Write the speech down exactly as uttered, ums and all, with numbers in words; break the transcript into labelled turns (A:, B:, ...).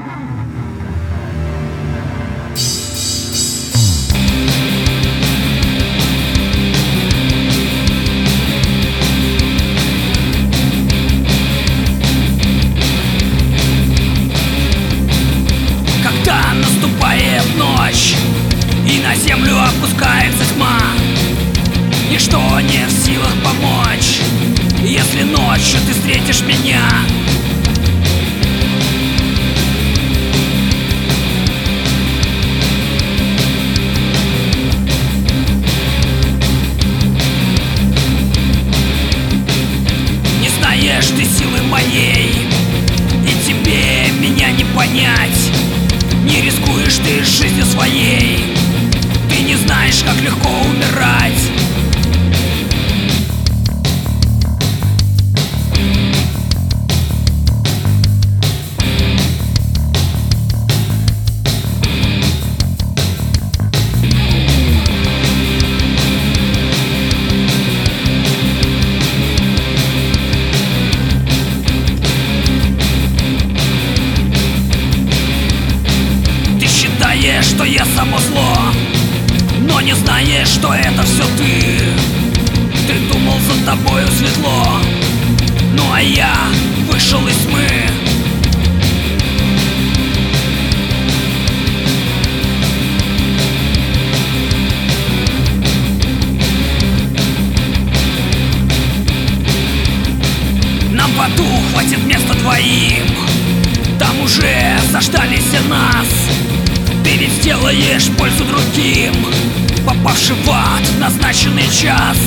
A: Когда наступает ночь и на землю опускается тьма, ничто не в силах помочь, если ночью ты встретишь меня. Не знаешь ты силы моей, и тебе меня не понять. Не рискуешь ты жизнью своей, ты не знаешь, как легко умирать. Что я само зло, но не знаешь, что это все ты. Ты думал, за тобою светло, ну а я вышел из тьмы. Нам в аду хватит места двоим, там уже заждались все нас. Ты ведь сделаешь пользу другим, попавший в ад в назначенный час.